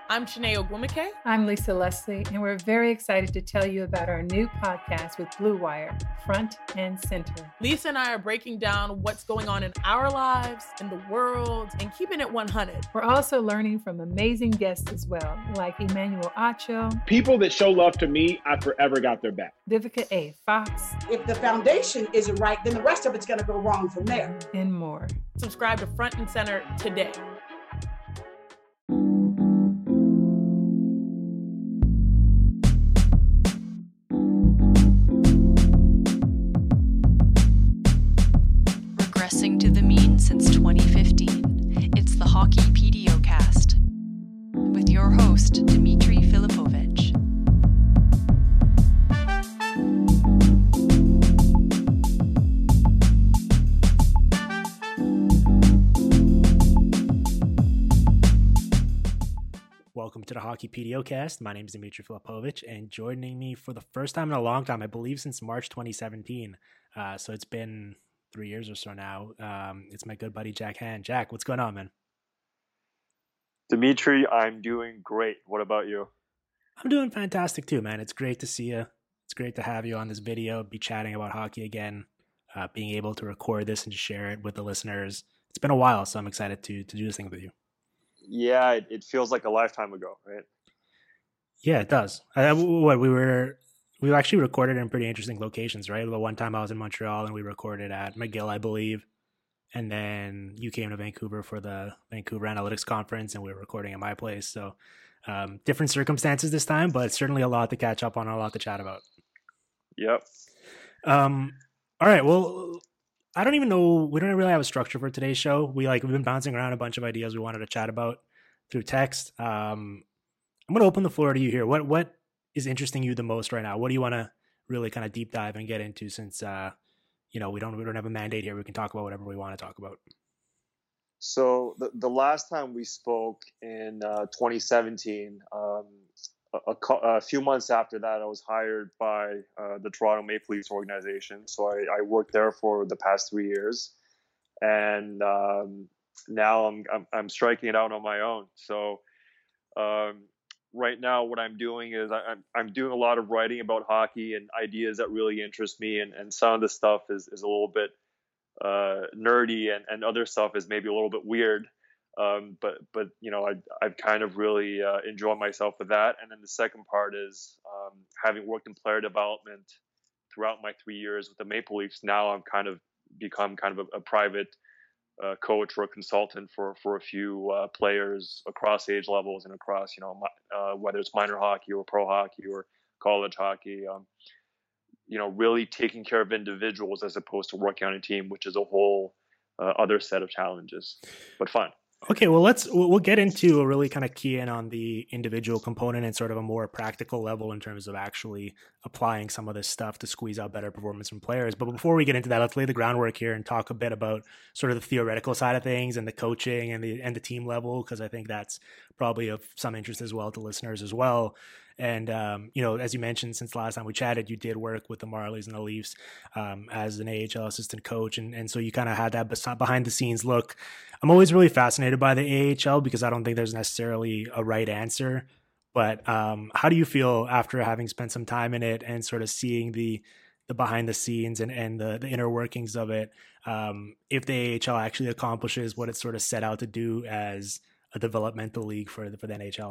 I'm Shanae Ogwumike. I'm Lisa Leslie, and we're very excited to tell you about our new podcast with Blue Wire, Front and Center. Lisa and I are breaking down what's going on in our lives, in the world, and keeping it 100. We're also learning from amazing guests as well, like Emmanuel Acho. People that show love to me, I forever got their back. Vivica A. Fox. If the foundation isn't right, then the rest of it's going to go wrong from there. And more. Subscribe to Front and Center today. Regressing to the mean since 2015, it's the Hockey PDO-cast with your host, Dmitry Filipovich. Welcome to the Hockey PDO-cast. My name is Dmitry Filipovich, and joining me for the first time in a long time, I believe since March 2017, so it's been 3 years or so now. It's my good buddy Jack Hand. Jack, what's going on, man? Dmitry, I'm doing great. What about you? I'm doing fantastic too, man. It's great to see you. It's great to have you on this video, be chatting about hockey again, being able to record this and share it with the listeners. It's been a while, so I'm excited to do this thing with you. Yeah, it feels like a lifetime ago, right? Yeah, it does. We actually recorded in pretty interesting locations, right? The one time I was in Montreal and we recorded at McGill, I believe. And then you came to Vancouver for the Vancouver Analytics Conference and we were recording at my place. So different circumstances this time, but certainly a lot to catch up on, a lot to chat about. Yep. All right. Well, I don't even know. We don't really have a structure for today's show. We've been bouncing around a bunch of ideas we wanted to chat about through text. I'm going to open the floor to you here. What is interesting you the most right now? What do you want to really kind of deep dive and get into since, we don't have a mandate here. We can talk about whatever we want to talk about. So the last time we spoke in 2017, a few months after that, I was hired by the Toronto Maple Leafs organization. So I worked there for the past 3 years, and now I'm striking it out on my own. So right now, what I'm doing is I'm doing a lot of writing about hockey and ideas that really interest me, and some of the stuff is a little bit nerdy, and other stuff is maybe a little bit weird. But I've kind of really enjoyed myself with that. And then the second part is having worked in player development throughout my 3 years with the Maple Leafs. Now I'm kind of become kind of a private coach or a consultant for a few players across age levels and across, whether it's minor hockey or pro hockey or college hockey, really taking care of individuals as opposed to working on a team, which is a whole other set of challenges, but fun. Okay, well, we'll get into a really kind of key in on the individual component and sort of a more practical level in terms of actually applying some of this stuff to squeeze out better performance from players. But before we get into that, let's lay the groundwork here and talk a bit about sort of the theoretical side of things and the coaching and the team level, because I think that's probably of some interest as well to listeners as well. And, as you mentioned, since the last time we chatted, you did work with the Marlies and the Leafs as an AHL assistant coach. And so you kind of had that behind the scenes look. I'm always really fascinated by the AHL because I don't think there's necessarily a right answer. But how do you feel after having spent some time in it and sort of seeing the behind the scenes and the inner workings of it, if the AHL actually accomplishes what it's sort of set out to do as a developmental league for the NHL?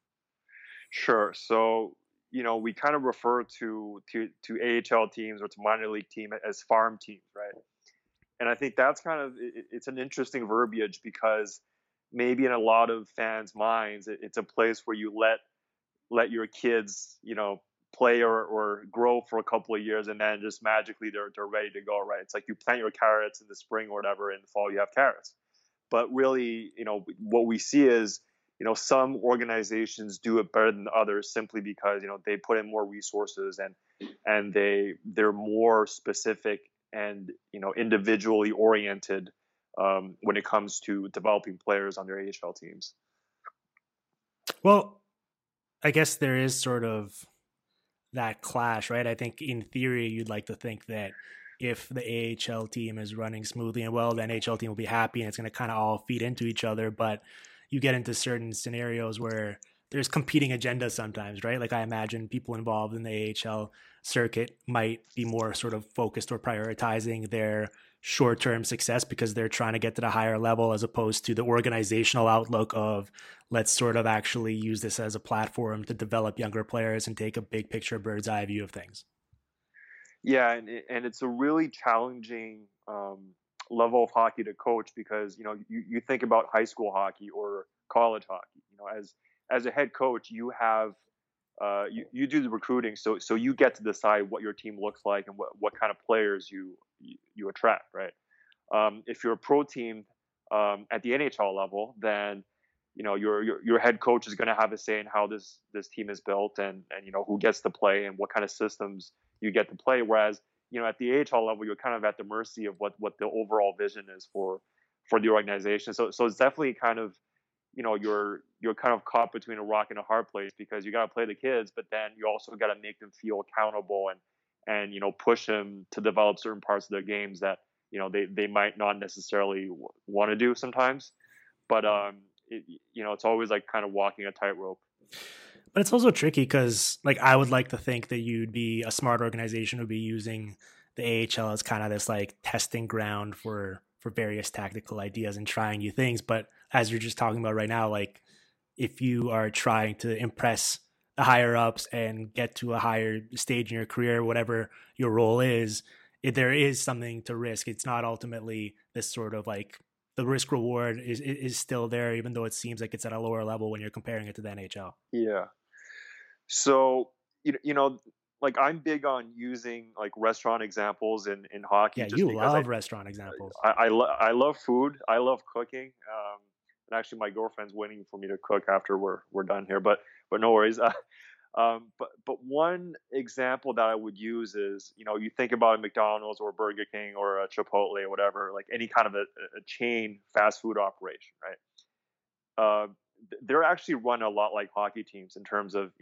Sure. So, we kind of refer to AHL teams or to minor league team as farm teams, right? And I think that's it's an interesting verbiage because maybe in a lot of fans' minds, it's a place where you let your kids, play or grow for a couple of years and then just magically they're ready to go, right? It's like you plant your carrots in the spring or whatever, in the fall you have carrots. But really, what we see is, some organizations do it better than others simply because, they put in more resources and they're more specific and, individually oriented when it comes to developing players on their AHL teams. Well, I guess there is sort of that clash, right? I think in theory, you'd like to think that if the AHL team is running smoothly and well, the NHL team will be happy and it's going to kind of all feed into each other. But you get into certain scenarios where there's competing agendas sometimes, right? Like I imagine people involved in the AHL circuit might be more sort of focused or prioritizing their short-term success because they're trying to get to the higher level, as opposed to the organizational outlook of let's sort of actually use this as a platform to develop younger players and take a big picture bird's eye view of things. Yeah, and it's a really challenging level of hockey to coach because, you know, you think about high school hockey or college hockey. You know, as a head coach, you have you do the recruiting, so you get to decide what your team looks like and what kind of players you attract, right? If you're a pro team at the NHL level, then you know your head coach is going to have a say in how this team is built and you know who gets to play and what kind of systems you get to play. Whereas you know at the AHL level, you're kind of at the mercy of what the overall vision is for the organization. So it's definitely kind of, you know, you're kind of caught between a rock and a hard place because you got to play the kids, but then you also got to make them feel accountable and you know push them to develop certain parts of their games that you know they might not necessarily want to do sometimes. But you know, it's always like kind of walking a tightrope. But it's also tricky because, like, I would like to think that you'd be a smart organization who'd be using the AHL as kind of this like testing ground for various tactical ideas and trying new things. But as you're just talking about right now, like if you are trying to impress the higher ups and get to a higher stage in your career, whatever your role is, there is something to risk. It's not ultimately this sort of like the risk reward is still there, even though it seems like it's at a lower level when you're comparing it to the NHL. Yeah. So, you know, like I'm big on using like restaurant examples in hockey. Yeah, you love restaurant examples. I love food. I love cooking. And actually my girlfriend's waiting for me to cook after we're done here, but no worries. But one example that I would use is, you know, you think about a McDonald's or Burger King or a Chipotle or whatever, like any kind of a chain fast food operation, right? They're actually run a lot like hockey teams in terms of,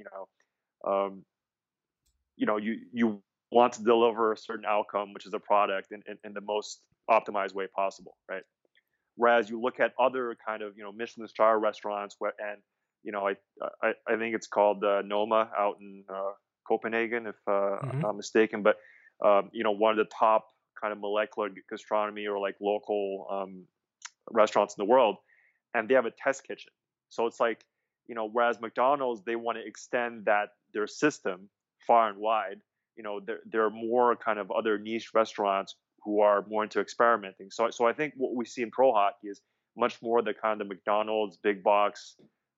you want to deliver a certain outcome, which is a product in the most optimized way possible, right? Whereas you look at other kind of, you know, Michelin star restaurants you know, I think it's called Noma out in Copenhagen, if I'm not mistaken. But, you know, one of the top kind of molecular gastronomy or like local restaurants in the world. And they have a test kitchen. So it's like, you know, whereas McDonald's, they want to extend their system far and wide. You know, there are more kind of other niche restaurants who are more into experimenting. So I think what we see in pro hockey is much more the kind of McDonald's big box.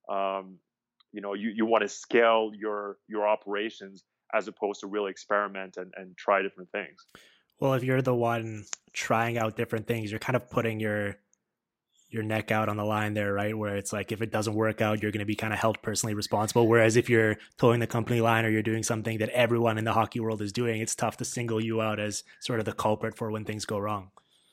You know, you want to scale your operations as opposed to really experiment and try different things. Well, if you're the one trying out different things, you're kind of putting your neck out on the line there, right? Where it's like, if it doesn't work out, you're going to be kind of held personally responsible. Whereas if you're towing the company line or you're doing something that everyone in the hockey world is doing, it's tough to single you out as sort of the culprit for when things go wrong.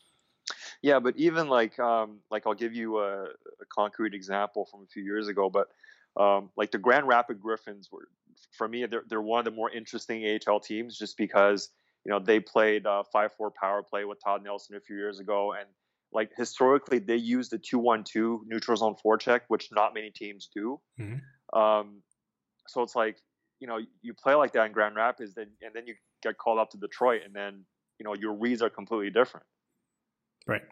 Yeah, but even like I'll give you a concrete example from a few years ago, but like the Grand Rapids Griffins were, for me, they're one of the more interesting AHL teams just because, you know, they played 5-4 power play with Todd Nelson a few years ago. And like historically they used the 2-1-2 neutral zone forecheck, which not many teams do. Mm-hmm. So it's like, you know, you play like that in Grand Rapids and then you get called up to Detroit and then, you know, your reads are completely different. Right.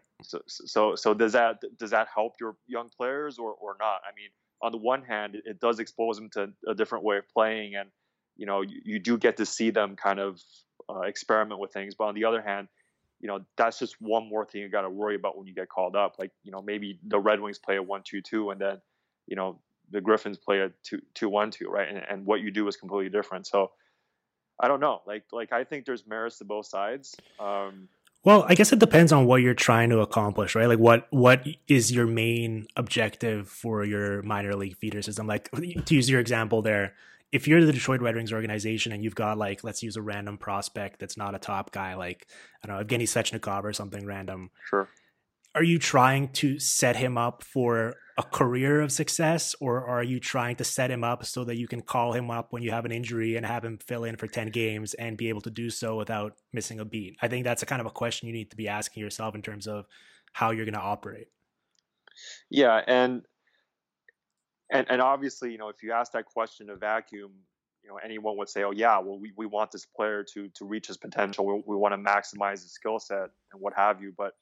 So does that help your young players or not? I mean, on the one hand, it does expose them to a different way of playing, and you know you do get to see them kind of experiment with things. But on the other hand, you know that's just one more thing you got to worry about when you get called up. Like, you know, maybe the Red Wings play a 1-2-2, and then you know the Griffins play a 2-1-2, right? And what you do is completely different. So I don't know. Like I think there's merits to both sides. Well, I guess it depends on what you're trying to accomplish, right? Like what is your main objective for your minor league feeder system? Like, to use your example there, if you're the Detroit Red Wings organization and you've got, like, let's use a random prospect that's not a top guy, like, I don't know, Evgeny Svechnikov or something random. Sure. Are you trying to set him up for a career of success, or are you trying to set him up so that you can call him up when you have an injury and have him fill in for 10 games and be able to do so without missing a beat? I think that's a kind of a question you need to be asking yourself in terms of how you're going to operate. Yeah. And And obviously, if you ask that question in a vacuum, anyone would say, oh yeah, well, we want this player to reach his potential. We want to maximize his skill set and what have you. But,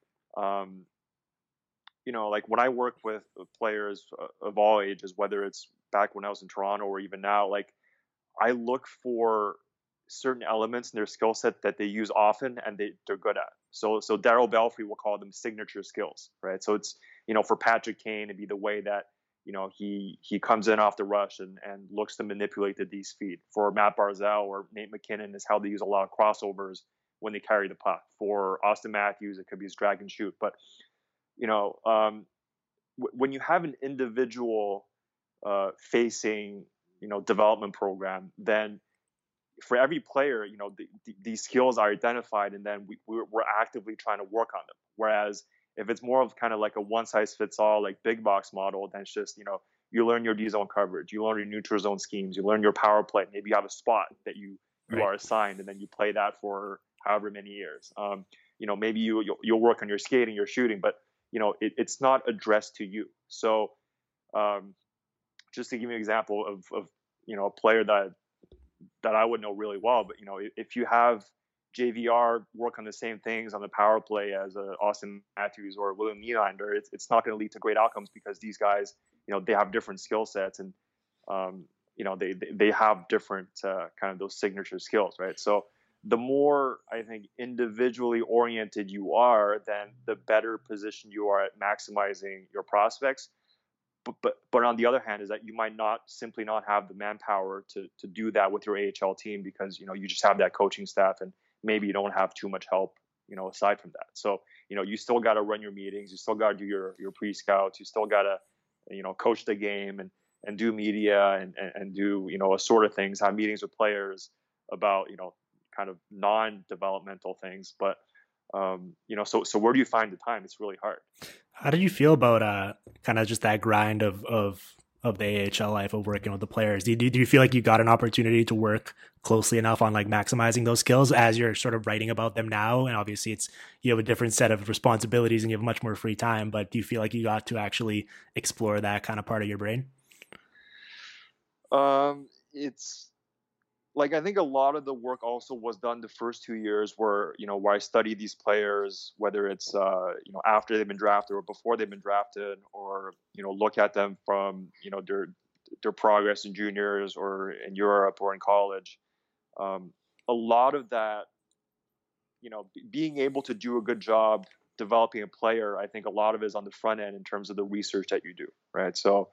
like when I work with players of all ages, whether it's back when I was in Toronto or even now, like I look for certain elements in their skill set that they use often and they're good at. So Darryl Belfry will call them signature skills, right? So it's, for Patrick Kane, it'd be the way that, he comes in off the rush and looks to manipulate the D speed. For Matt Barzal or Nate McKinnon is how they use a lot of crossovers when they carry the puck. For Austin Matthews, it could be his drag and shoot. But, when you have an individual facing, development program, then for every player, these skills are identified and then we're actively trying to work on them. Whereas if it's more of kind of like a one size fits all, like big box model, then it's just, you learn your D zone coverage, you learn your neutral zone schemes, you learn your power play. Maybe you have a spot that you are assigned and then you play that for however many years. Maybe you'll work on your skating, your shooting, but it's not addressed to you. So just to give you an example of a player that I would know really well, but if you have JVR work on the same things on the power play as Austin Matthews or William Nylander, it's not going to lead to great outcomes because these guys, they have different skill sets and they have different kind of those signature skills, right? So the more I think individually oriented you are, then the better position you are at maximizing your prospects. But on the other hand is that you might simply not have the manpower to do that with your AHL team because, you just have that coaching staff and maybe you don't have too much help, aside from that. So, you still got to run your meetings. You still got to do your pre-scouts. You still got to, coach the game and do media and do, sort of things, have meetings with players about, kind of non-developmental things. But, so where do you find the time? It's really hard. How did you feel about kind of just that grind of the AHL life of working with the players? Do you feel like you got an opportunity to work closely enough on like maximizing those skills as you're sort of writing about them now? And obviously you have a different set of responsibilities and you have much more free time, but do you feel like you got to actually explore that kind of part of your brain? It's like, I think a lot of the work also was done the first 2 years where I studied these players, whether it's, after they've been drafted or before they've been drafted, or, look at them from, their progress in juniors or in Europe or in college. A lot of that, being able to do a good job developing a player, I think a lot of it is on the front end in terms of the research that you do. Right. So,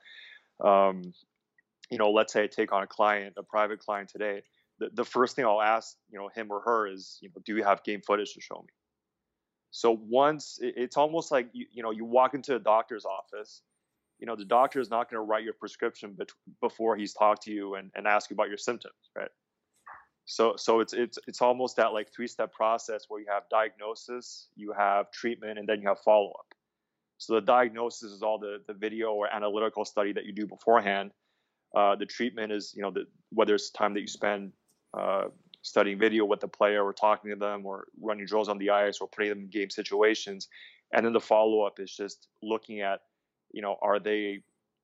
let's say I take on a private client today. The first thing I'll ask, him or her is, do you have game footage to show me? So once it's almost like, you walk into a doctor's office, the doctor is not going to write your prescription before he's talked to you and ask you about your symptoms. Right. So it's almost that like 3-step process where you have diagnosis, you have treatment, and then you have follow-up. So the diagnosis is all the video or analytical study that you do beforehand. The treatment is, whether it's time that you spend studying video with the player or talking to them or running drills on the ice or putting them in game situations. And then the follow-up is just looking at, are they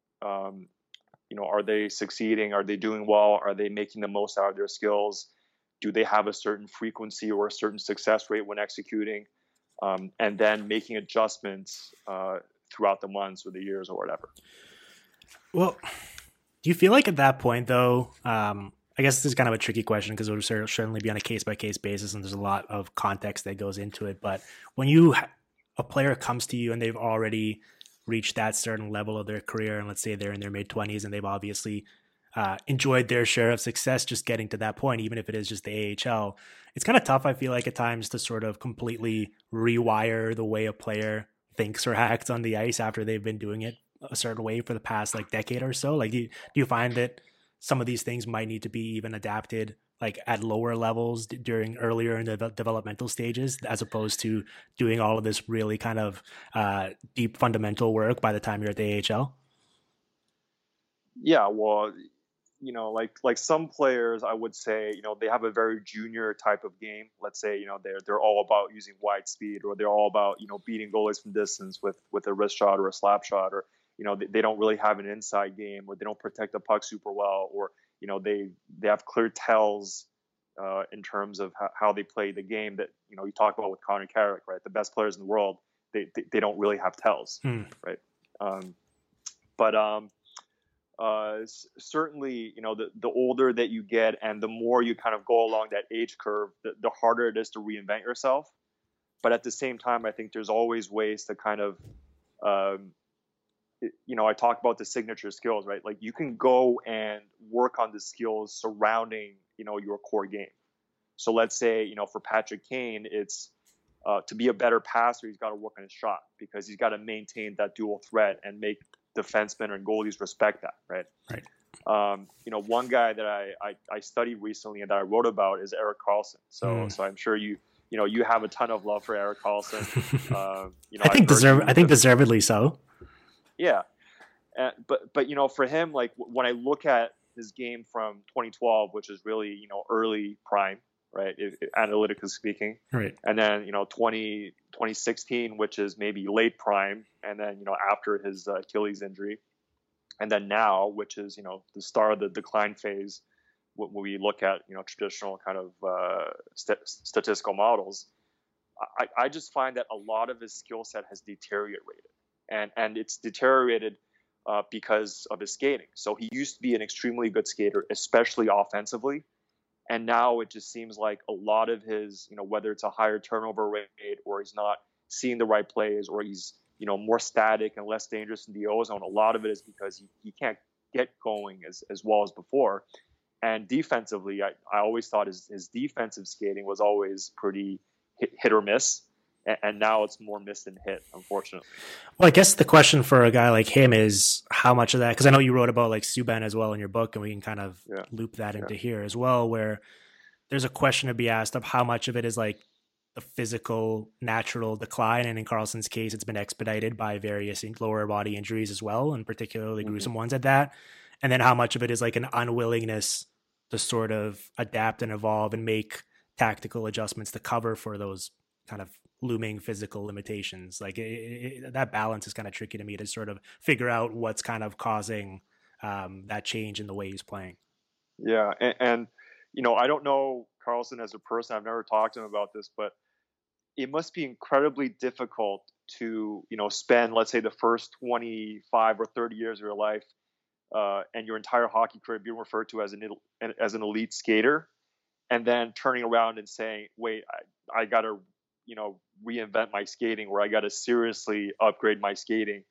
succeeding? Are they doing well? Are they making the most out of their skills? Do they have a certain frequency or a certain success rate when executing? And then making adjustments throughout the months or the years or whatever. Well, do you feel like at that point, though, I guess this is kind of a tricky question because it would certainly be on a case-by-case basis and there's a lot of context that goes into it. But when a player comes to you and they've already reached that certain level of their career, and let's say they're in their mid-20s and they've obviously enjoyed their share of success just getting to that point, even if it is just the AHL, it's kind of tough, I feel like, at times to sort of completely rewire the way a player thinks or acts on the ice after they've been doing it a certain way for the past like decade or so. Like, do you find that some of these things might need to be even adapted like at lower levels during earlier in the developmental stages, as opposed to doing all of this really kind of deep fundamental work by the time you're at the AHL? Yeah, well, like some players, I would say, they have a very junior type of game. Let's say, they're all about using wide speed, or they're all about, beating goalies from distance with a wrist shot or a slap shot, or, they don't really have an inside game, or they don't protect the puck super well, or they have clear tells in terms of how they play the game that you talk about with Connor Carrick, right? The best players in the world, they don't really have tells, right? Certainly, the older that you get and the more you kind of go along that age curve, the harder it is to reinvent yourself. But at the same time, I think there's always ways to kind of, I talk about the signature skills, right? Like you can go and work on the skills surrounding, your core game. So let's say, for Patrick Kane, it's to be a better passer, he's got to work on his shot because he's got to maintain that dual threat and make defensemen and goalies respect that, right? Right. One guy that I studied recently and that I wrote about is Erik Karlsson. So I'm sure you have a ton of love for Erik Karlsson. I think deservedly so. Yeah. But for him, like when I look at his game from 2012, which is really, early prime, right? Analytically speaking. Right. And then, 2016, which is maybe late prime. And then, after his Achilles injury. And then now, which is, the start of the decline phase, when we look at, traditional kind of statistical models, I just find that a lot of his skill set has deteriorated. And it's deteriorated because of his skating. So he used to be an extremely good skater, especially offensively. And now it just seems like a lot of his, whether it's a higher turnover rate or he's not seeing the right plays or he's, more static and less dangerous in the ozone, a lot of it is because he can't get going as well as before. And defensively, I always thought his defensive skating was always pretty hit or miss. And now it's more miss than hit, unfortunately. Well, I guess the question for a guy like him is how much of that, because I know you wrote about like Subban as well in your book, and we can kind of loop that into here as well, where there's a question to be asked of how much of it is like the physical, natural decline. And in Karlsson's case, it's been expedited by various lower body injuries as well, and particularly gruesome ones at that. And then how much of it is like an unwillingness to sort of adapt and evolve and make tactical adjustments to cover for those kind of looming physical limitations. Like that balance is kind of tricky to me to sort of figure out what's kind of causing that change in the way he's playing. Yeah. And I don't know Karlsson as a person. I've never talked to him about this, but it must be incredibly difficult to, spend, let's say, the first 25 or 30 years of your life and your entire hockey career being referred to as an elite skater, and then turning around and saying, wait, I got to, reinvent my skating, or I got to seriously upgrade my skating.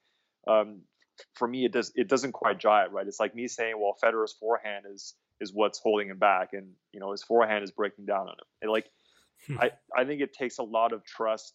For me, it doesn't quite jive, right? It's like me saying, well, Federer's forehand is what's holding him back, and his forehand is breaking down on him. And like, I think it takes a lot of trust,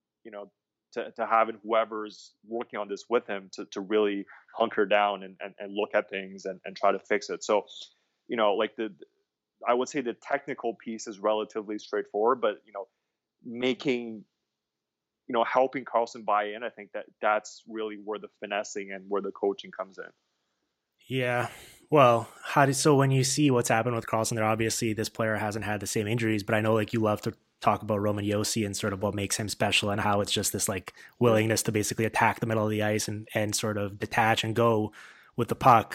to having whoever's working on this with him to really hunker down and look at things and try to fix it. So, like I would say the technical piece is relatively straightforward, but making, helping Karlsson buy in, I think that's really where the finessing and where the coaching comes in. Yeah. Well, so when you see what's happened with Karlsson there, obviously this player hasn't had the same injuries, but I know like you love to talk about Roman Josi and sort of what makes him special and how it's just this like willingness to basically attack the middle of the ice and sort of detach and go with the puck.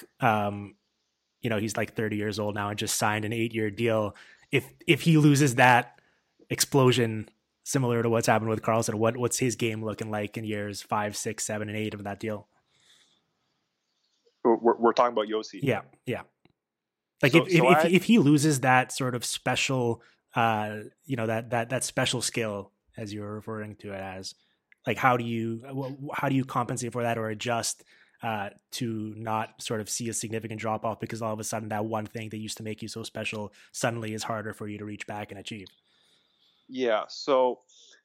He's like 30 years old now and just signed an 8-year deal. If he loses that explosion similar to what's happened with Karlsson, what's his game looking like in years 5, 6, 7, and 8 of that deal? We're talking about Josi. Yeah. Like if he loses that sort of special, that special skill, as you're referring to it as, like how do you compensate for that or adjust to not sort of see a significant drop off because all of a sudden that one thing that used to make you so special suddenly is harder for you to reach back and achieve? Yeah. So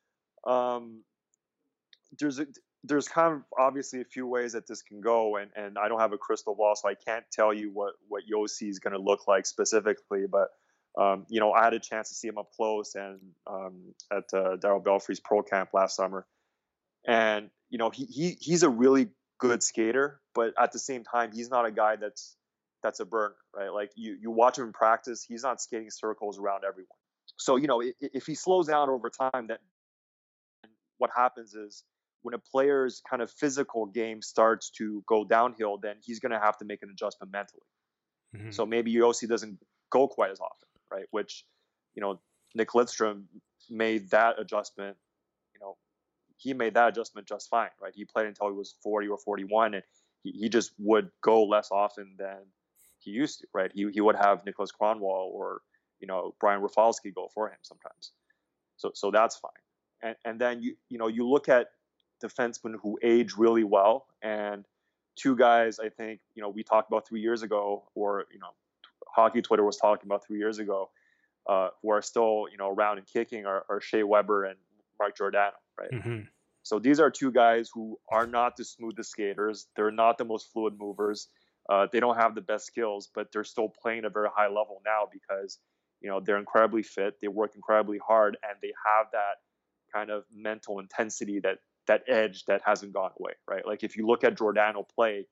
there's kind of obviously a few ways that this can go, and I don't have a crystal ball, so I can't tell you what Josi is going to look like specifically. But I had a chance to see him up close and at Darryl Belfry's pro camp last summer, and he's a really good skater, but at the same time, he's not a guy that's a burner, right? Like you watch him in practice, he's not skating circles around everyone. So if he slows down over time, then what happens is when a player's kind of physical game starts to go downhill, then he's going to have to make an adjustment mentally. Mm-hmm. So maybe Josi doesn't go quite as often, right? Which, Nick Lidstrom made that adjustment. He made that adjustment just fine, right? He played until he was 40 or 41, and he just would go less often than he used to, right? He would have Nicholas Kronwall or Brian Rafalski go for him sometimes. So that's fine. And then you look at defensemen who age really well, and two guys I think we talked about 3 years ago, or hockey Twitter was talking about 3 years ago, who are still around and kicking are Shea Weber and Mark Giordano, right? Mm-hmm. So these are two guys who are not the smoothest skaters. They're not the most fluid movers. They don't have the best skills, but they're still playing at a very high level now because they're incredibly fit. They work incredibly hard, and they have that kind of mental intensity, that edge that hasn't gone away, right? Like if you look at Giordano play,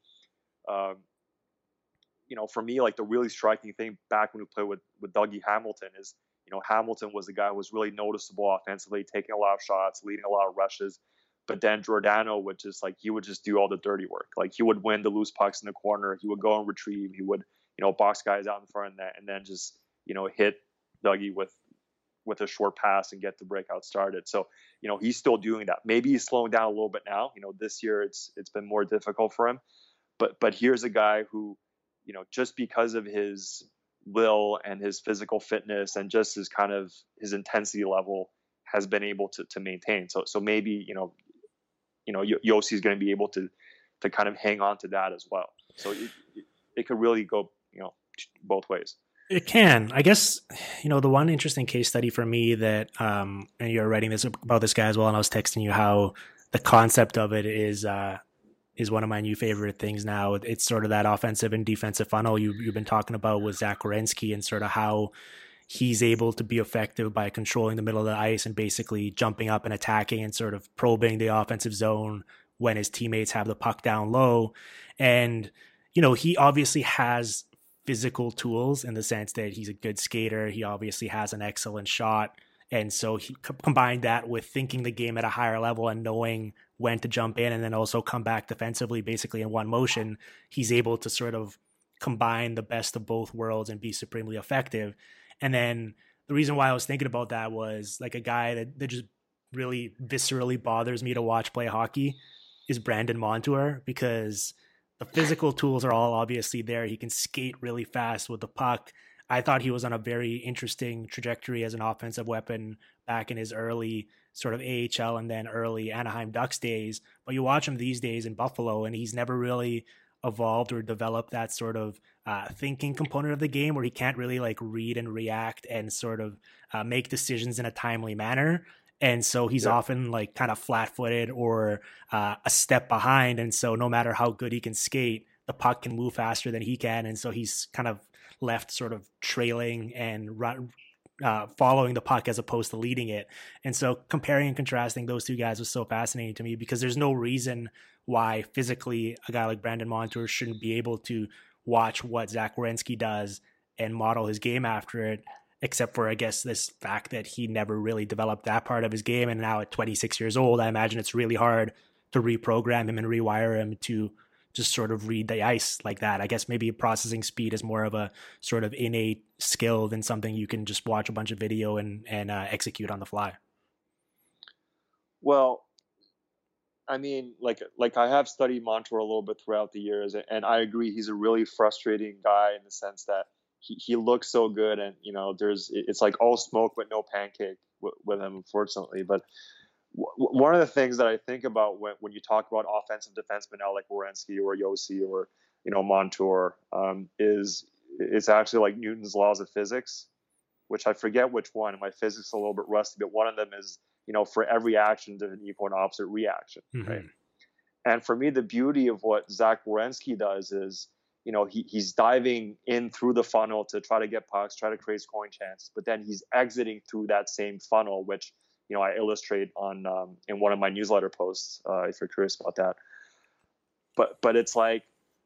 for me, like the really striking thing back when we played with Dougie Hamilton is, Hamilton was the guy who was really noticeable offensively, taking a lot of shots, leading a lot of rushes. But then Giordano would just he would just do all the dirty work. Like he would win the loose pucks in the corner. He would go and retrieve. He would, box guys out in front of that, and then just, hit Dougie with a short pass and get the breakout started. So, he's still doing that. Maybe he's slowing down a little bit now. This year it's been more difficult for him. But here's a guy who, just because of his will and his physical fitness and just his kind of his intensity level has been able to maintain. So maybe, Josi's going to be able to kind of hang on to that as well. So it could really go, both ways. It can. I guess, the one interesting case study for me that, and you're writing this about this guy as well, and I was texting you how the concept of it is one of my new favorite things now. It's sort of that offensive and defensive funnel you've been talking about with Zach Werenski, and sort of how he's able to be effective by controlling the middle of the ice and basically jumping up and attacking and sort of probing the offensive zone when his teammates have the puck down low. And, he obviously has physical tools in the sense that he's a good skater. He obviously has an excellent shot. And so he combined that with thinking the game at a higher level and knowing when to jump in and then also come back defensively, basically in one motion. He's able to sort of combine the best of both worlds and be supremely effective. And then the reason why I was thinking about that was like a guy that just really viscerally bothers me to watch play hockey is Brandon Montour, because the physical tools are all obviously there. He can skate really fast with the puck. I thought he was on a very interesting trajectory as an offensive weapon back in his early sort of AHL and then early Anaheim Ducks days. But you watch him these days in Buffalo, and he's never really evolved or developed that sort of thinking component of the game where he can't really like read and react and sort of make decisions in a timely manner. And so he's often like kind of flat-footed or a step behind. And so no matter how good he can skate, the puck can move faster than he can. And so he's kind of left sort of trailing and following the puck as opposed to leading it. And so comparing and contrasting those two guys was so fascinating to me, because there's no reason why physically a guy like Brandon Montour shouldn't be able to watch what Zach Werenski does and model his game after it, except for, I guess, this fact that he never really developed that part of his game. And now at 26 years old, I imagine it's really hard to reprogram him and rewire him to just sort of read the ice like that. I guess maybe processing speed is more of a sort of innate skill than something you can just watch a bunch of video and execute on the fly. Well, I mean, like I have studied Montour a little bit throughout the years, and I agree he's a really frustrating guy in the sense that he looks so good, and it's like all smoke but no pancake with him, unfortunately. But one of the things that I think about when you talk about offensive defensemen now, like Werenski or Josi or Montour, is it's actually like Newton's laws of physics, which I forget which one. My physics is a little bit rusty, but one of them is for every action there's an equal and opposite reaction, right? And for me, the beauty of what Zach Werenski does is he's diving in through the funnel to try to get pucks, try to create scoring chances, but then he's exiting through that same funnel, which I illustrate on in one of my newsletter posts if you're curious about that. But it's like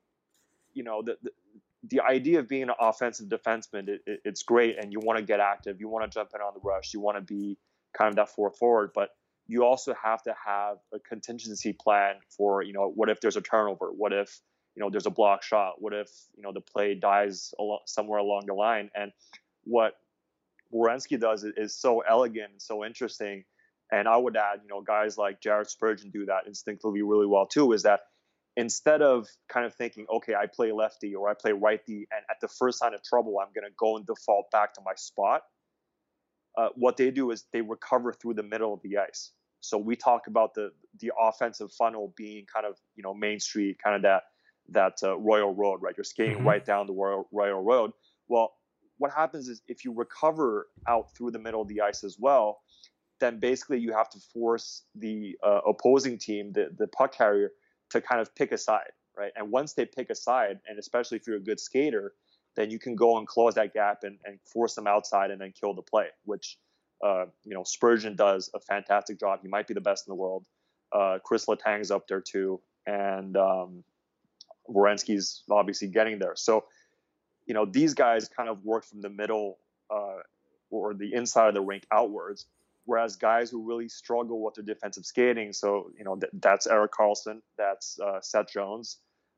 the idea of being an offensive defenseman, it's great, and you want to get active, you want to jump in on the rush, you want to be kind of that fourth forward, but you also have to have a contingency plan for, what if there's a turnover? What if, there's a block shot? What if, the play dies somewhere along the line? And what Werenski does is so elegant and so interesting. And I would add, guys like Jared Spurgeon do that instinctively really well too, is that instead of kind of thinking, okay, I play lefty or I play righty, and at the first sign of trouble, I'm going to go and default back to my spot. What they do is they recover through the middle of the ice. So we talk about the offensive funnel being kind of, Main Street, kind of that Royal Road, right? You're skating right down the Royal Road. Well, what happens is if you recover out through the middle of the ice as well, then basically you have to force the opposing team, the puck carrier, to kind of pick a side, right? And once they pick a side, and especially if you're a good skater, then you can go and close that gap and force them outside and then kill the play, which, Spurgeon does a fantastic job. He might be the best in the world. Chris Letang's up there too. And Werenski's obviously getting there. So, these guys kind of work from the middle or the inside of the rink outwards, whereas guys who really struggle with their defensive skating, so, that's Erik Karlsson, that's Seth Jones,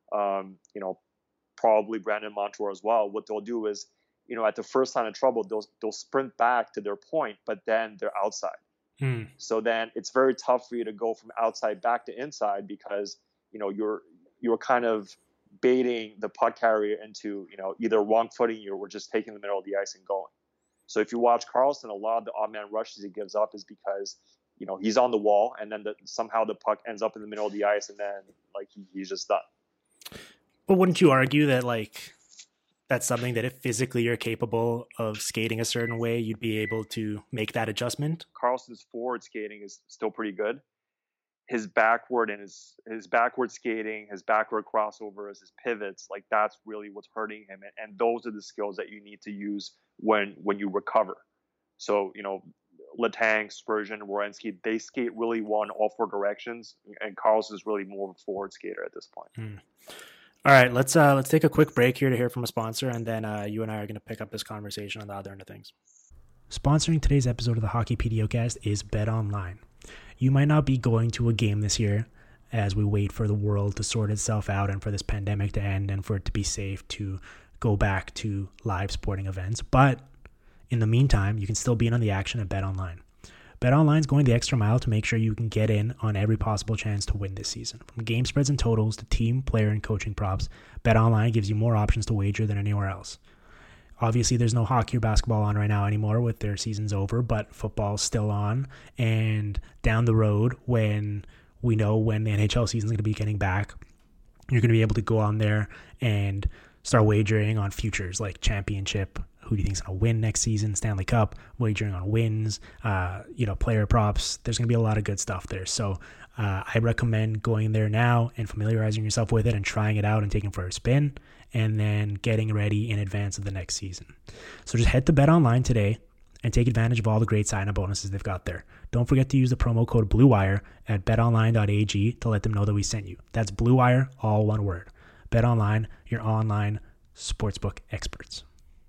probably Brandon Montour as well. What they'll do is, at the first sign of trouble, they'll sprint back to their point, but then they're outside. So then it's very tough for you to go from outside back to inside because, you're kind of baiting the puck carrier into, either wrong footing you or just taking the middle of the ice and going. So if you watch Karlsson, a lot of the odd man rushes he gives up is because, he's on the wall and then somehow the puck ends up in the middle of the ice and then he's just done. But wouldn't you argue that that's something that if physically you're capable of skating a certain way, you'd be able to make that adjustment? Karlsson's forward skating is still pretty good. His backward and his backward skating, his backward crossovers, his pivots, that's really what's hurting him. And those are the skills that you need to use when you recover. So, Letang, Spurgeon, Werenski, they skate really well in all four directions. And Karlsson's really more of a forward skater at this point. All right, let's take a quick break here to hear from a sponsor, and then you and I are going to pick up this conversation on the other end of things. Sponsoring today's episode of the Hockey PDOcast is BetOnline. You might not be going to a game this year as we wait for the world to sort itself out and for this pandemic to end and for it to be safe to go back to live sporting events. But in the meantime, you can still be in on the action at BetOnline. BetOnline is going the extra mile to make sure you can get in on every possible chance to win this season. From game spreads and totals to team, player, and coaching props, BetOnline gives you more options to wager than anywhere else. Obviously, there's no hockey or basketball on right now anymore with their seasons over, but football's still on. And down the road, when we know when the NHL season is going to be getting back, you're going to be able to go on there and start wagering on futures like championship. Who do you think is going to win next season? Stanley Cup, wagering on wins, player props. There's going to be a lot of good stuff there. So I recommend going there now and familiarizing yourself with it and trying it out and taking it for a spin and then getting ready in advance of the next season. So just head to BetOnline today and take advantage of all the great sign-up bonuses they've got there. Don't forget to use the promo code BlueWire at betonline.ag to let them know that we sent you. That's BlueWire, all one word. BetOnline, your online sportsbook experts.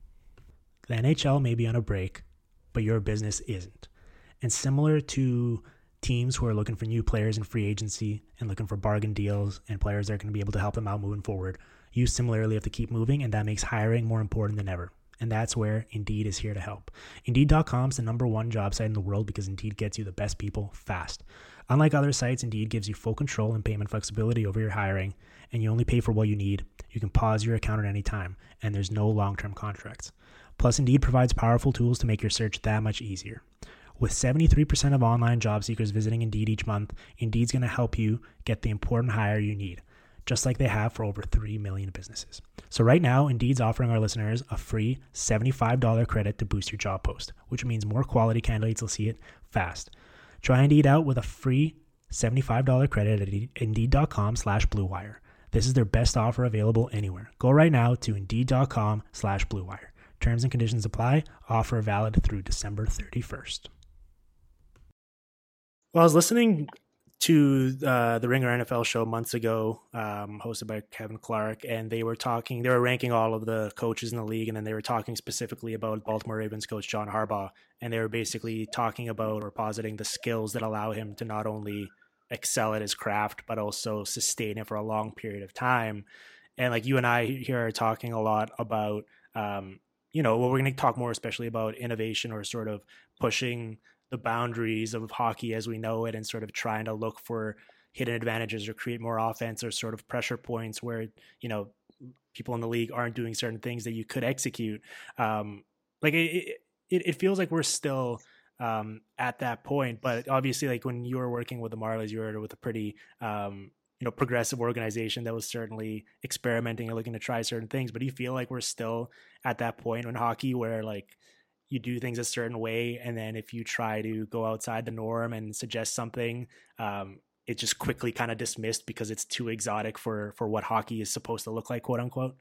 The NHL may be on a break, but your business isn't. And similar to teams who are looking for new players in free agency and looking for bargain deals and players that are going to be able to help them out moving forward, you similarly have to keep moving, and that makes hiring more important than ever. And that's where Indeed is here to help. Indeed.com is the #1 job site in the world because Indeed gets you the best people fast. Unlike other sites, Indeed gives you full control and payment flexibility over your hiring, and you only pay for what you need. You can pause your account at any time, and there's no long-term contracts. Plus, Indeed provides powerful tools to make your search that much easier. With 73% of online job seekers visiting Indeed each month, Indeed's going to help you get the important hire you need, just like they have for over 3 million businesses. So right now, Indeed's offering our listeners a free $75 credit to boost your job post, which means more quality candidates will see it fast. Try Indeed out with a free $75 credit at Indeed.com/BlueWire. This is their best offer available anywhere. Go right now to Indeed.com/BlueWire. Terms and conditions apply. Offer valid through December 31st. Well, I was listening to the Ringer NFL show months ago, hosted by Kevin Clark, and they were ranking all of the coaches in the league, and then they were talking specifically about Baltimore Ravens coach John Harbaugh, and they were basically talking about or positing the skills that allow him to not only excel at his craft, but also sustain it for a long period of time. And like you and I here are talking a lot about, we're going to talk more especially about innovation or sort of pushing the boundaries of hockey as we know it and sort of trying to look for hidden advantages or create more offense or sort of pressure points where, people in the league aren't doing certain things that you could execute. It feels like we're still at that point, but obviously like when you were working with the Marlies, you were with a pretty, progressive organization that was certainly experimenting and looking to try certain things. But do you feel like we're still at that point in hockey where like you do things a certain way, and then if you try to go outside the norm and suggest something, it's just quickly kind of dismissed because it's too exotic for what hockey is supposed to look like, quote unquote?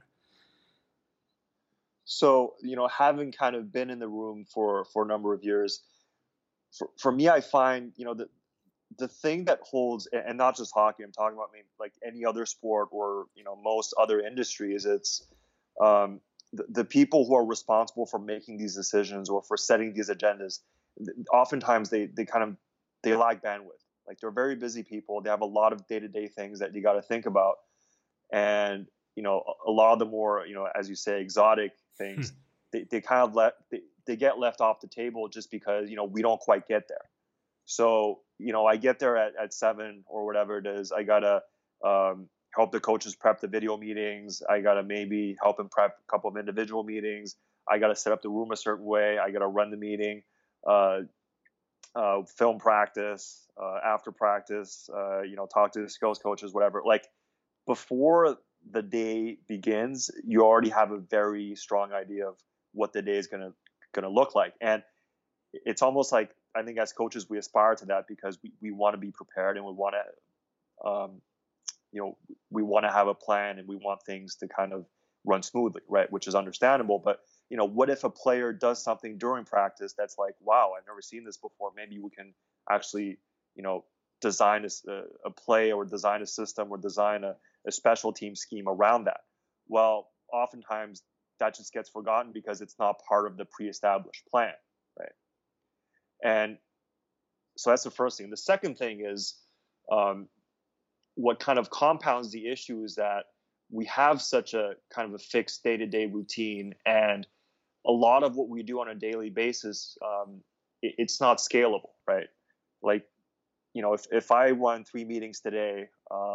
So, having kind of been in the room for a number of years, for me, I find, the thing that holds, and not just hockey, I'm talking about like any other sport or, most other industries, it's the people who are responsible for making these decisions or for setting these agendas. Oftentimes they lack bandwidth. Like they're very busy people. They have a lot of day-to-day things that you got to think about. And, a lot of the more, as you say, exotic things, they kind of they get left off the table just because, we don't quite get there. So, I get there at 7 or whatever it is. I got to help the coaches prep the video meetings. I got to maybe help them prep a couple of individual meetings. I got to set up the room a certain way. I got to run the meeting, film practice, after practice, talk to the skills coaches, whatever. Like before the day begins, you already have a very strong idea of what the day is going to look like. And it's almost like, I think as coaches, we aspire to that because we want to be prepared and we want to, we want to have a plan and we want things to kind of run smoothly, right? Which is understandable. But, what if a player does something during practice that's like, wow, I've never seen this before. Maybe we can actually, design a play or design a system or design a special team scheme around that. Well, oftentimes that just gets forgotten because it's not part of the pre-established plan, right? And so that's the first thing. The second thing is what kind of compounds the issue is that we have such a kind of a fixed day-to-day routine, and a lot of what we do on a daily basis, it's not scalable, right? Like, if I run 3 meetings today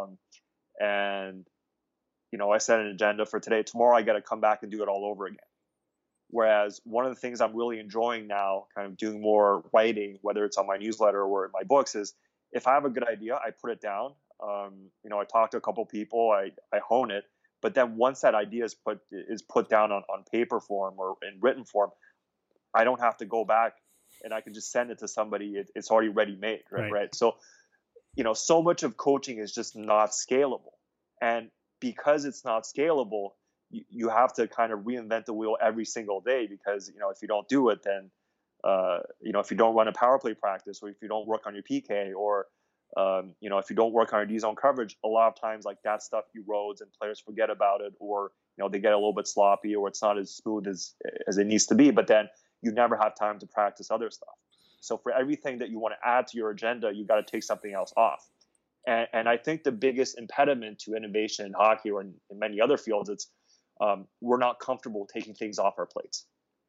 and, I set an agenda for today, tomorrow I got to come back and do it all over again. Whereas one of the things I'm really enjoying now, kind of doing more writing, whether it's on my newsletter or in my books, is if I have a good idea, I put it down. I talk to a couple people, I hone it. But then once that idea is put down on paper form or in written form, I don't have to go back and I can just send it to somebody. It's already ready made, right? So, so much of coaching is just not scalable. And because it's not scalable, you have to kind of reinvent the wheel every single day because, if you don't do it, then, if you don't run a power play practice or if you don't work on your PK or, if you don't work on your D-zone coverage, a lot of times like that stuff erodes and players forget about it or, they get a little bit sloppy or it's not as smooth as it needs to be. But then you never have time to practice other stuff. So for everything that you want to add to your agenda, you got to take something else off. And I think the biggest impediment to innovation in hockey or in many other fields, it's we're not comfortable taking things off our plates.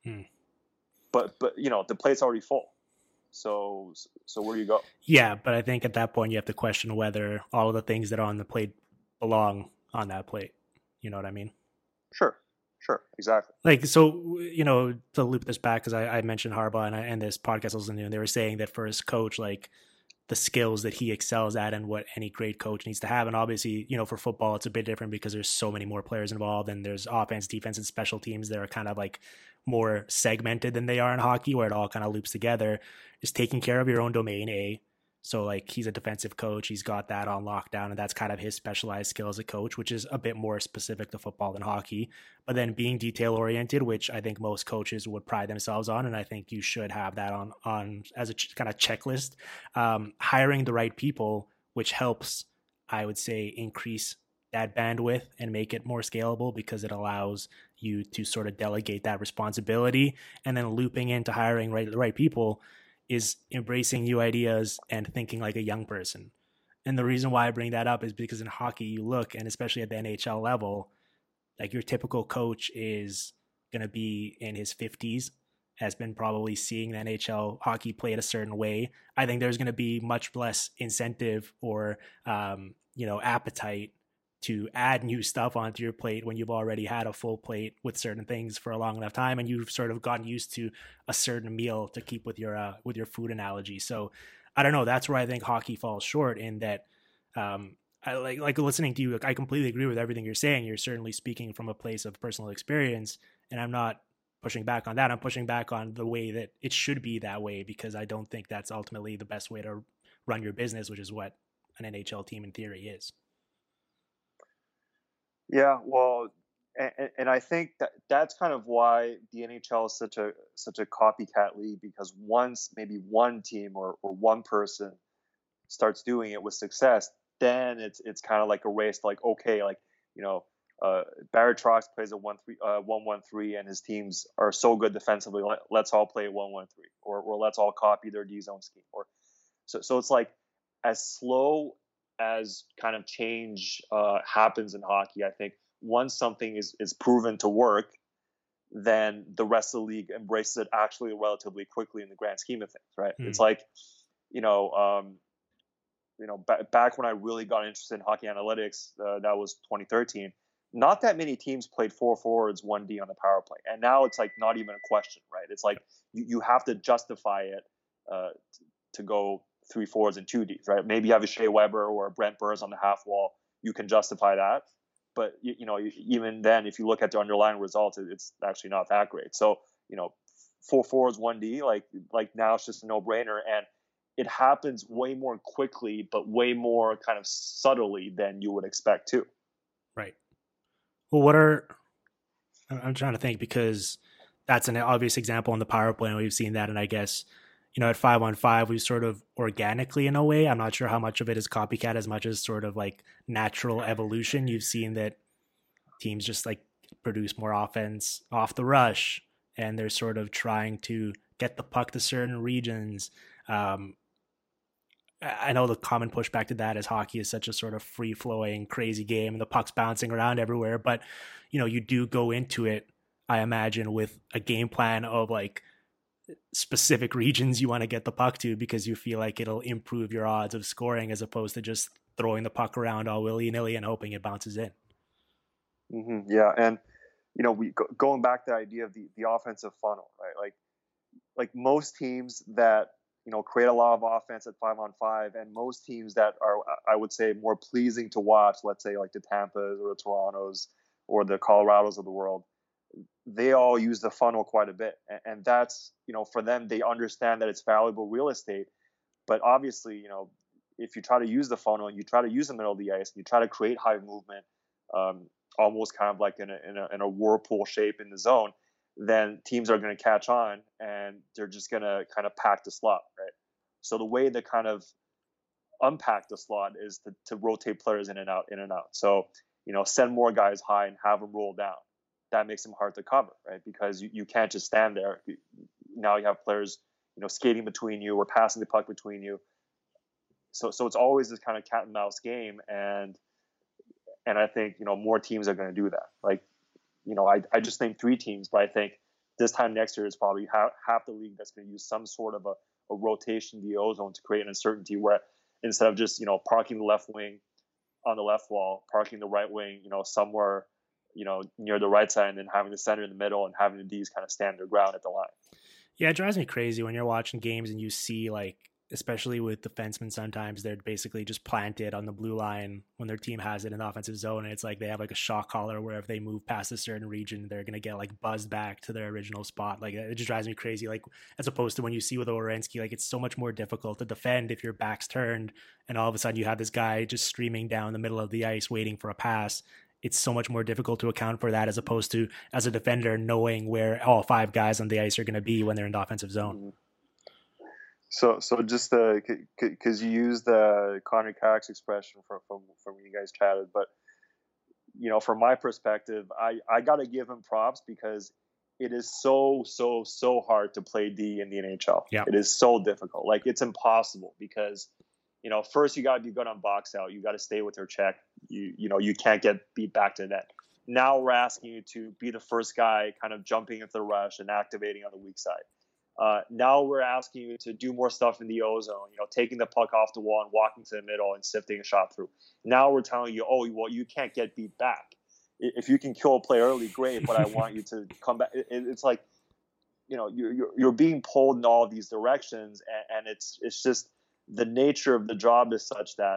But the plate's already full. So where do you go? Yeah, but I think at that point you have to question whether all of the things that are on the plate belong on that plate. You know what I mean? Sure, exactly. Like, so, to loop this back, because I mentioned Harbaugh and this podcast I was listening to, and they were saying that for his coach, like the skills that he excels at and what any great coach needs to have. And obviously, for football, it's a bit different because there's so many more players involved and there's offense, defense, and special teams that are kind of like more segmented than they are in hockey, where it all kind of loops together. Is taking care of your own domain, A. So like he's a defensive coach. He's got that on lockdown, and that's kind of his specialized skill as a coach, which is a bit more specific to football than hockey. But then being detail oriented, which I think most coaches would pride themselves on, and I think you should have that on as a kind of checklist. Hiring the right people which helps, I would say, increase that bandwidth and make it more scalable because it allows you to sort of delegate that responsibility. And then looping into hiring the right people is embracing new ideas and thinking like a young person. And the reason why I bring that up is because in hockey, you look, and especially at the NHL level, like your typical coach is going to be in his 50s, has been probably seeing the NHL hockey played a certain way. I think there's going to be much less incentive or, appetite to add new stuff onto your plate when you've already had a full plate with certain things for a long enough time, and you've sort of gotten used to a certain meal to keep with your food analogy. So I don't know. That's where I think hockey falls short in that. I like listening to you. I completely agree with everything you're saying. You're certainly speaking from a place of personal experience, and I'm not pushing back on that. I'm pushing back on the way that it should be that way, because I don't think that's ultimately the best way to run your business, which is what an NHL team in theory is. Yeah, well, and I think that's kind of why the NHL is such a copycat league, because once maybe one team or one person starts doing it with success, then it's kind of like a race. Like, okay, like, Barry Trotz plays a 1-1-3, and his teams are so good defensively. Let's all play a 1-1-3, or let's all copy their D zone scheme. Or so it's like, as slow as kind of change happens in hockey, I think once something is proven to work, then the rest of the league embraces it actually relatively quickly in the grand scheme of things, right? It's like, back when I really got interested in hockey analytics, that was 2013. Not that many teams played 4 forwards, 1D on the power play, and now it's like not even a question, right? It's like you have to justify it to go 3 forwards and 2Ds, right? Maybe you have a Shea Weber or a Brent Burns on the half wall, you can justify that. But even then, if you look at the underlying results, it's actually not that great. So 4 forwards, 1D, like now it's just a no-brainer, and it happens way more quickly, but way more kind of subtly than you would expect too. Right. Well, I'm trying to think, because that's an obvious example on the power play, and we've seen that. And I guess, at 5-on-5, we've sort of organically, in a way, I'm not sure how much of it is copycat as much as sort of like natural evolution. You've seen that teams just like produce more offense off the rush, and they're sort of trying to get the puck to certain regions. I know the common pushback to that is hockey is such a sort of free-flowing, crazy game, and the puck's bouncing around everywhere. But, you do go into it, I imagine, with a game plan of like specific regions you want to get the puck to, because you feel like it'll improve your odds of scoring, as opposed to just throwing the puck around all willy-nilly and hoping it bounces in. Mm-hmm, yeah, and going back to the idea of the offensive funnel, right? Like most teams that create a lot of offense at 5-on-5, and most teams that are, I would say, more pleasing to watch, let's say like the Tampas or the Torontos or the Colorados of the world, they all use the funnel quite a bit. And that's, for them, they understand that it's valuable real estate. But obviously, if you try to use the funnel and you try to use the middle of the ice and you try to create high movement, almost kind of like in a whirlpool shape in the zone, then teams are going to catch on and they're just going to kind of pack the slot, right? So the way to kind of unpack the slot is to rotate players in and out. So, send more guys high and have them roll down. That makes them hard to cover, right? Because you can't just stand there. Now you have players, skating between you or passing the puck between you. So it's always this kind of cat and mouse game. And I think, more teams are going to do that. Like, I just named 3 teams, but I think this time next year is probably half the league that's going to use some sort of a rotation in the O-zone to create an uncertainty, where instead of just, parking the left wing on the left wall, parking the right wing, somewhere, near the right side, and then having the center in the middle and having the Ds kind of stand their ground at the line. Yeah, it drives me crazy when you're watching games and you see, like, especially with defensemen, sometimes they're basically just planted on the blue line when their team has it in the offensive zone. And it's like they have like a shock collar where if they move past a certain region, they're going to get like buzzed back to their original spot. Like, it just drives me crazy. Like, as opposed to when you see with Werenski, like, it's so much more difficult to defend if your back's turned and all of a sudden you have this guy just streaming down the middle of the ice waiting for a pass. It's so much more difficult to account for that, as opposed to, as a defender, knowing where all 5 guys on the ice are going to be when they're in the offensive zone. So just because you used the Connor Cax expression from when you guys chatted, but from my perspective, I got to give him props because it is so hard to play D in the NHL. Yeah. It is so difficult. Like, it's impossible because, first you got to be good on box out. You got to stay with your check. You can't get beat back to net. Now we're asking you to be the first guy kind of jumping into the rush and activating on the weak side. Now we're asking you to do more stuff in the O-zone, taking the puck off the wall and walking to the middle and sifting a shot through. Now we're telling you, you can't get beat back. If you can kill a play early, great, but I want you to come back. It's like, you're being pulled in all these directions, and it's just the nature of the job is such that,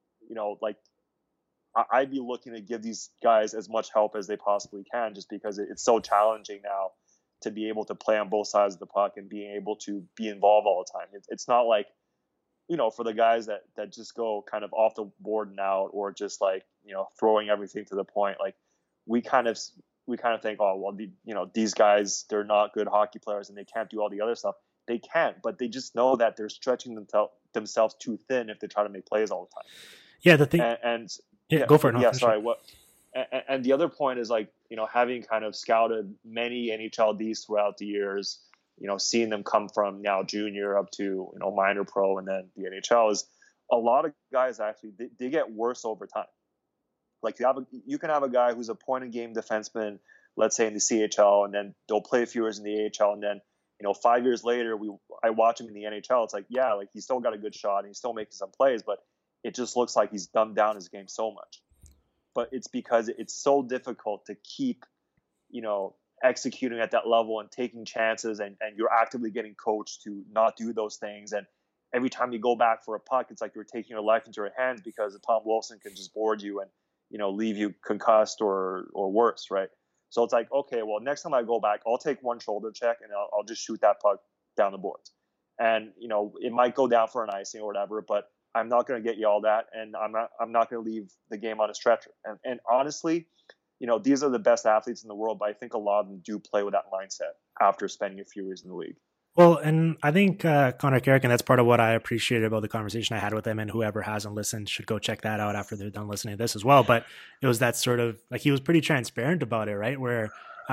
I'd be looking to give these guys as much help as they possibly can, just because it's so challenging now to be able to play on both sides of the puck and being able to be involved all the time. It's not like, for the guys that just go kind of off the board and out, or just like, throwing everything to the point. Like, we kind of think, these guys, they're not good hockey players and they can't do all the other stuff. They can't, but they just know that they're stretching themselves too thin if they try to make plays all the time. Yeah, the thing. Go for it. Yeah, sorry. What? And the other point is, like, having kind of scouted many NHLDs throughout the years, seeing them come from now junior up to, minor pro and then the NHL, is a lot of guys actually, they get worse over time. Like, you can have a guy who's a point in game defenseman, let's say in the CHL, and then they'll play a few years in the AHL, and then 5 years later I watch him in the NHL. It's like, yeah, like, he's still got a good shot and he's still making some plays, but it just looks like he's dumbed down his game so much. But it's because it's so difficult to keep, executing at that level and taking chances, and you're actively getting coached to not do those things. And every time you go back for a puck, it's like you're taking your life into your hands, because Tom Wilson can just board you and, leave you concussed or worse, right? So it's like, okay, well, next time I go back, I'll take one shoulder check and I'll just shoot that puck down the boards. And, it might go down for an icing or whatever, but I'm not going to get yelled at, and I'm not going to leave the game on a stretcher. And honestly, these are the best athletes in the world, but I think a lot of them do play with that mindset after spending a few years in the league. Well, and I think Connor Carrick, and that's part of what I appreciated about the conversation I had with him, and whoever hasn't listened should go check that out after they're done listening to this as well. But it was that sort of, like, he was pretty transparent about it, right? Where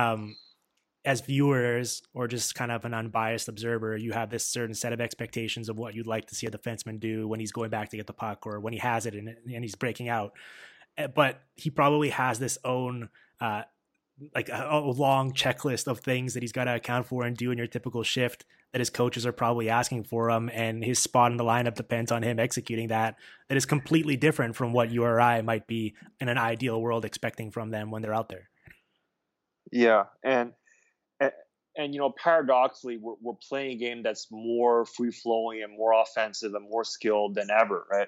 as viewers, or just kind of an unbiased observer, you have this certain set of expectations of what you'd like to see a defenseman do when he's going back to get the puck, or when he has it and he's breaking out. But he probably has this own like a long checklist of things that he's got to account for and do in your typical shift that his coaches are probably asking for him, and his spot in the lineup depends on him executing that is completely different from what you or I might be in an ideal world expecting from them when they're out there. Yeah, and paradoxically, we're playing a game that's more free flowing and more offensive and more skilled than ever, right?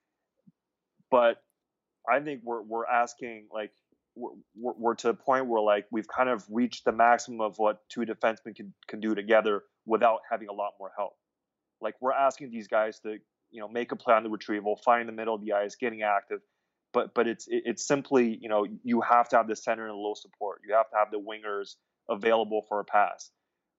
But I think we're asking, like, we're to a point where, like, we've kind of reached the maximum of what two defensemen can do together without having a lot more help. Like, we're asking these guys to, make a play on the retrieval, find the middle of the ice, getting active. But it's simply, you have to have the center and low support. You have to have the wingers available for a pass.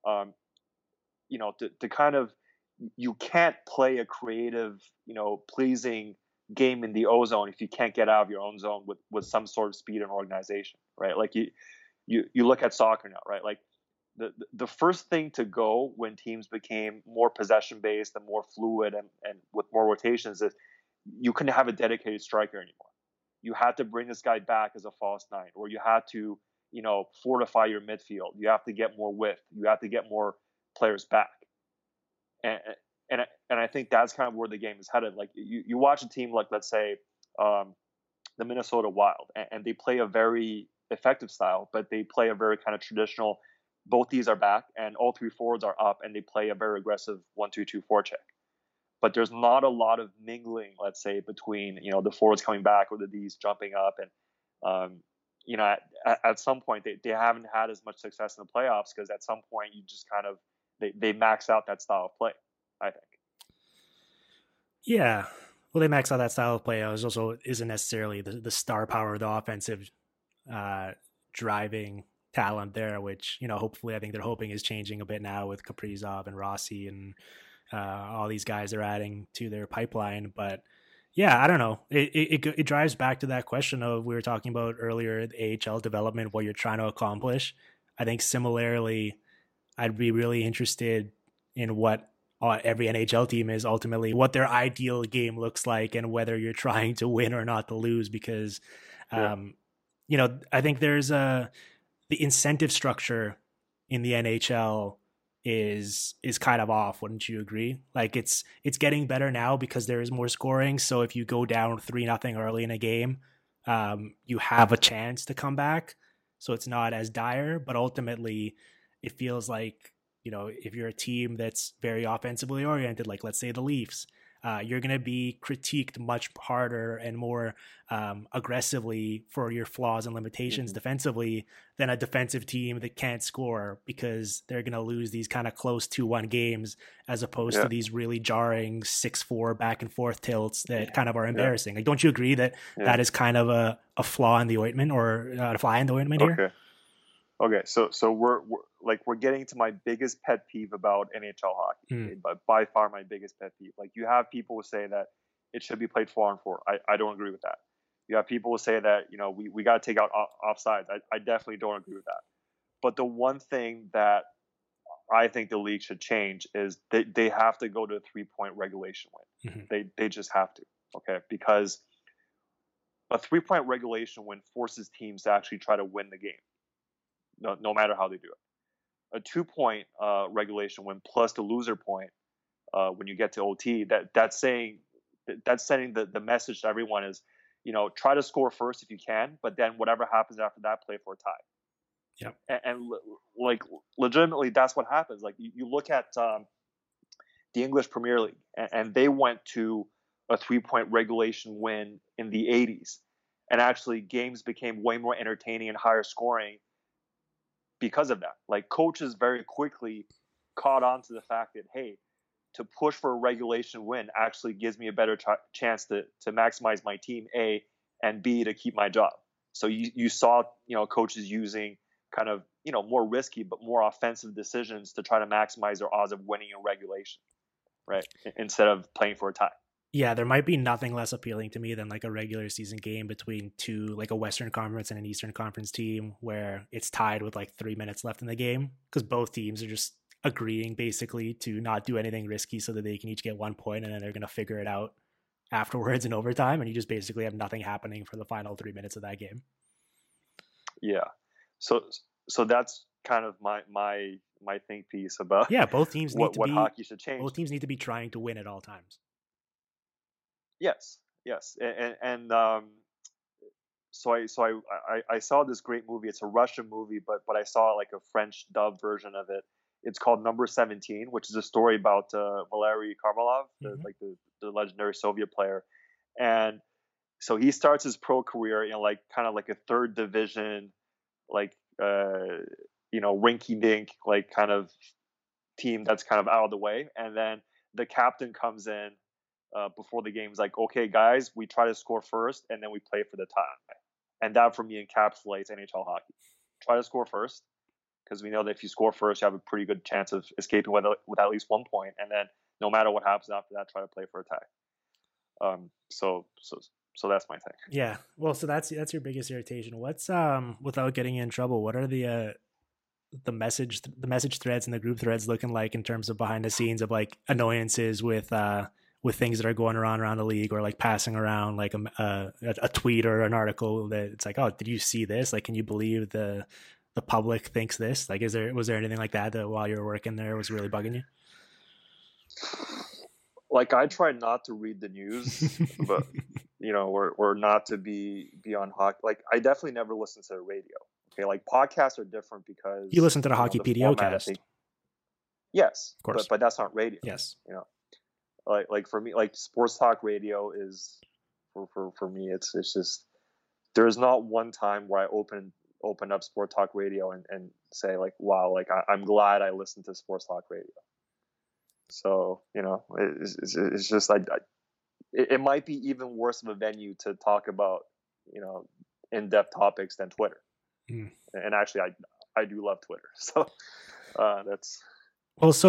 To kind of, you can't play a creative, pleasing game in the O-zone if you can't get out of your own zone with some sort of speed and organization, right? Like, you look at soccer now, right? Like, the first thing to go when teams became more possession based and more fluid and with more rotations is you couldn't have a dedicated striker anymore. You had to bring this guy back as a false nine, or you had to, fortify your midfield. You have to get more width. You have to get more players back. And I think that's kind of where the game is headed. Like, you watch a team like, let's say, the Minnesota Wild, and they play a very effective style, but they play a very kind of traditional, both Ds are back and all three forwards are up, and they play a very aggressive 1-2-2 forecheck. But there's not a lot of mingling, let's say, between, the forwards coming back or the Ds jumping up. And, at some point they haven't had as much success in the playoffs, because at some point you just kind of, they max out that style of play, I think. Yeah. Well, they max out that style of play. It also isn't necessarily the star power of the offensive driving talent there, which, hopefully I think they're hoping is changing a bit now with Kaprizov and Rossi and all these guys are adding to their pipeline. But yeah, I don't know. It drives back to that question of we were talking about earlier, the AHL development, what you're trying to accomplish. I think similarly, I'd be really interested in what every NHL team is ultimately, what their ideal game looks like, and whether you're trying to win or not to lose. Because, I think there's the incentive structure in the NHL is kind of off. Wouldn't you agree? Like it's getting better now because there is more scoring. So if you go down 3-0 early in a game, you have a chance to come back. So it's not as dire, but ultimately it feels like, if you're a team that's very offensively oriented, like let's say the Leafs, you're going to be critiqued much harder and more aggressively for your flaws and limitations defensively than a defensive team that can't score, because they're going to lose these kind of close 2-1 games as opposed to these really jarring 6-4 back and forth tilts that kind of are embarrassing. Like, don't you agree that that is kind of a flaw in the ointment, or a fly in the ointment here? Okay. So we're getting to my biggest pet peeve about NHL hockey, but by far my biggest pet peeve. Like, you have people who say that it should be played 4-on-4. I don't agree with that. You have people who say that, we got to take out offsides. I definitely don't agree with that. But the one thing that I think the league should change is they have to go to a 3-point regulation win. They just have to, okay? Because a 3-point regulation win forces teams to actually try to win the game, no matter how they do it. A 2-point regulation win plus the loser point when you get to OT, that's sending the message to everyone is, try to score first if you can, but then whatever happens after that, play for a tie. Yeah. And like legitimately, that's what happens. Like you look at the English Premier League, and they went to a 3-point regulation win in the 80s, and actually games became way more entertaining and higher scoring because of that. Like, coaches very quickly caught on to the fact that, hey, to push for a regulation win actually gives me a better chance to maximize my team, A, and B, to keep my job. So you saw, coaches using kind of, more risky but more offensive decisions to try to maximize their odds of winning in regulation, right? Instead of playing for a tie. Yeah, there might be nothing less appealing to me than like a regular season game between two, like a Western Conference and an Eastern Conference team, where it's tied with like 3 minutes left in the game, because both teams are just agreeing basically to not do anything risky so that they can each get 1 point, and then they're going to figure it out afterwards in overtime, and you just basically have nothing happening for the final 3 minutes of that game. Yeah. So that's kind of my think piece about both teams need what hockey should change. Both teams need to be trying to win at all times. Yes. And so I saw this great movie. It's a Russian movie, but I saw like a French dub version of it. It's called Number 17, which is a story about Valery Karmalov, the legendary Soviet player. And so he starts his pro career in like kind of like a third division, like rinky dink, like kind of team that's kind of out of the way. And then the captain comes in before the game, is like, okay, guys, we try to score first and then we play for the tie. And that for me encapsulates NHL hockey. Try to score first, because we know that if you score first, you have a pretty good chance of escaping with at least 1 point. And then no matter what happens after that, try to play for a tie. So that's my thing. Yeah. Well, so that's your biggest irritation. What's without getting in trouble, what are the message threads and the group threads looking like in terms of behind the scenes of like annoyances with things that are going around the league, or like passing around like a tweet or an article that it's like, oh, did you see this? Like, can you believe the public thinks this? Like, was there anything like that while you were working there was really bugging you? Like, I try not to read the news, but or not to be on hockey. Like, I definitely never listen to the radio. Okay, like podcasts are different because you listen to the Hockey PDO cast. Yes, of course, but that's not radio. Yes, like for me, like sports talk radio is for me. It's just, there's not one time where I open up sport talk radio and say like, wow, like I'm glad I listened to sports talk radio. So it's just like it might be even worse of a venue to talk about in-depth topics than Twitter. And actually, I do love Twitter. So that's well. So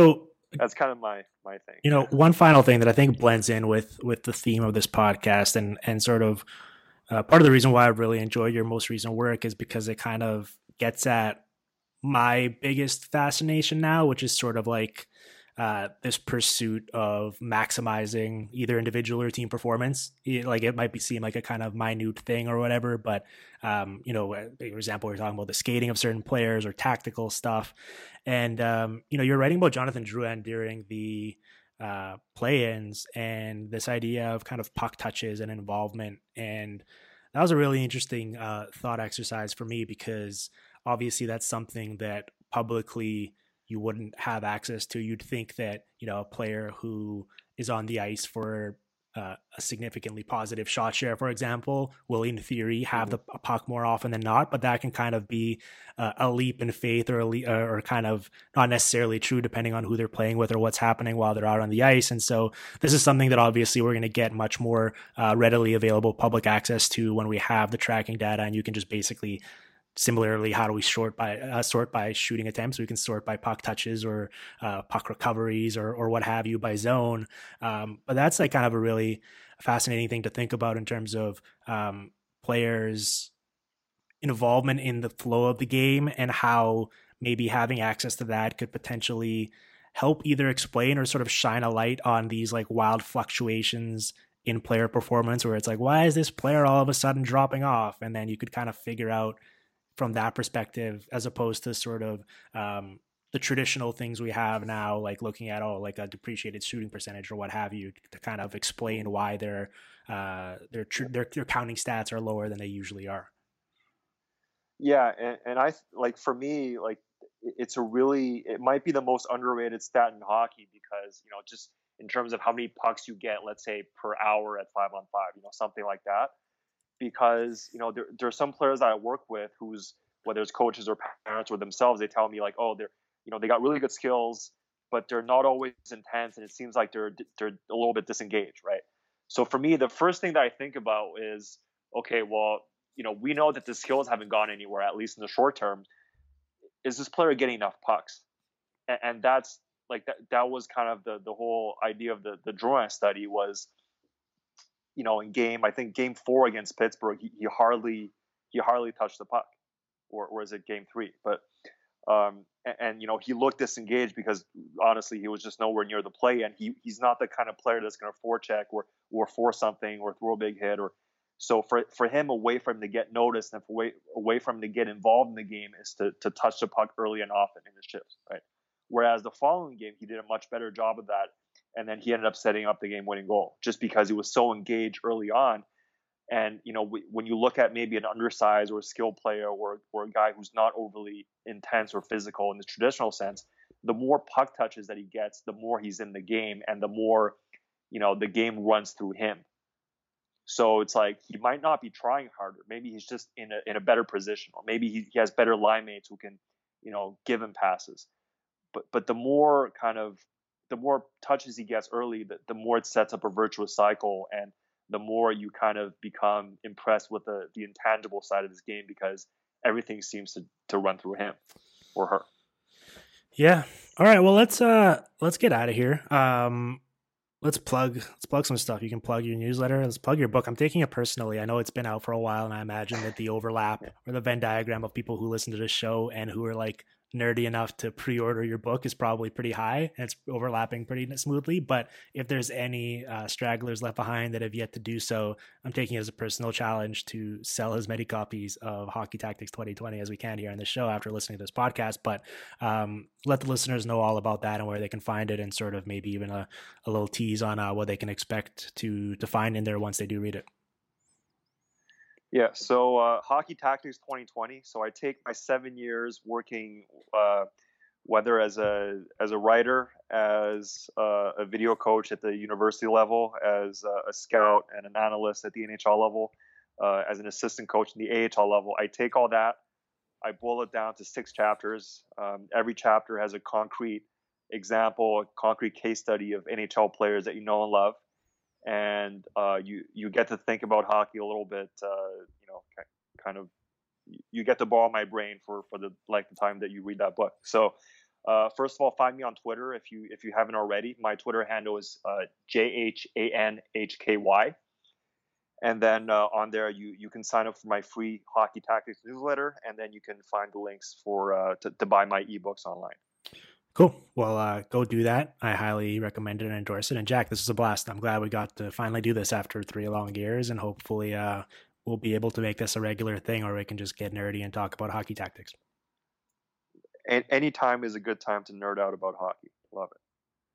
that's kind of my thing. You know, one final thing that I think blends in with the theme of this podcast and sort of part of the reason why I really enjoy your most recent work is because it kind of gets at my biggest fascination now, which is sort of like this pursuit of maximizing either individual or team performance. Like it might seem like a kind of minute thing or whatever, but you know, for example, we're talking about the skating of certain players or tactical stuff. And you know, you're writing about Jonathan Drouin during the play-ins and this idea of kind of puck touches and involvement. And that was a really interesting thought exercise for me, because obviously that's something that publicly you wouldn't have access to. You'd think that, you know, a player who is on the ice for a significantly positive shot share, for example, will in theory have the puck more often than not, but that can kind of be a leap in faith or kind of not necessarily true depending on who they're playing with or what's happening while they're out on the ice. And so this is something that obviously we're going to get much more readily available public access to when we have the tracking data, and you can just basically similarly, how do we sort by shooting attempts? We can sort by puck touches or puck recoveries or what have you by zone. But that's like kind of a really fascinating thing to think about in terms of players' involvement in the flow of the game, and how maybe having access to that could potentially help either explain or sort of shine a light on these like wild fluctuations in player performance, where it's like, why is this player all of a sudden dropping off? And then you could kind of figure out from that perspective, as opposed to sort of the traditional things we have now, like looking at like a depreciated shooting percentage or what have you, to kind of explain why their counting stats are lower than they usually are. Yeah, and I like, for me, like it might be the most underrated stat in hockey, because, you know, just in terms of how many pucks you get, let's say per hour at 5-on-5, you know, something like that. Because, you know, there are some players that I work with who's, whether it's coaches or parents or themselves, they tell me like, oh, they're, you know, they got really good skills, but they're not always intense, and it seems like they're a little bit disengaged, right? So for me, the first thing that I think about is, okay, well, you know, we know that the skills haven't gone anywhere, at least in the short term. Is this player getting enough pucks? And that's like that was kind of the whole idea of the Drouin study was, you know, I think game 4 against Pittsburgh, he hardly touched the puck, or is it game 3? But and you know, he looked disengaged because honestly he was just nowhere near the play, and he's not the kind of player that's going to forecheck or force something or throw a big hit. Or so for him, a way for him to get noticed and a way for him to get involved in the game is to touch the puck early and often in his shifts, right? Whereas the following game, he did a much better job of that. And then he ended up setting up the game-winning goal just because he was so engaged early on. And, you know, when you look at maybe an undersized or a skilled player or a guy who's not overly intense or physical in the traditional sense, the more puck touches that he gets, the more he's in the game, and the more, you know, the game runs through him. So it's like he might not be trying harder. Maybe he's just in a better position, or maybe he has better line mates who can, you know, give him passes. But the more touches he gets early, the more it sets up a virtuous cycle, and the more you kind of become impressed with the intangible side of this game, because everything seems to run through him or her. Yeah. All right. Well, let's get out of here. Let's plug some stuff. You can plug your newsletter. Let's plug your book. I'm taking it personally. I know it's been out for a while, and I imagine that the overlap or the Venn diagram of people who listen to this show and who are like nerdy enough to pre-order your book is probably pretty high, and it's overlapping pretty smoothly. But if there's any stragglers left behind that have yet to do so, I'm taking it as a personal challenge to sell as many copies of Hockey Tactics 2020 as we can here on the show after listening to this podcast. But let the listeners know all about that and where they can find it, and sort of maybe even a little tease on what they can expect to find in there once they do read it. Yeah, so Hockey Tactics 2020. So I take my 7 years working, whether as a writer, as a video coach at the university level, as a scout and an analyst at the NHL level, as an assistant coach in the AHL level. I take all that, I boil it down to 6 chapters. Every chapter has a concrete example, a concrete case study of NHL players that you know and love. And you get to think about hockey a little bit, you know, kind of, you get to borrow my brain for the time that you read that book. So First of all, find me on Twitter if you haven't already. My Twitter handle is JHANHKY. And then on there, you can sign up for my free Hockey Tactics newsletter, and then you can find the links for to buy my ebooks online. Cool. Well, go do that. I highly recommend it and endorse it. And Jack, this was a blast. I'm glad we got to finally do this after 3 long years, and hopefully we'll be able to make this a regular thing, or we can just get nerdy and talk about hockey tactics. And any time is a good time to nerd out about hockey. Love it.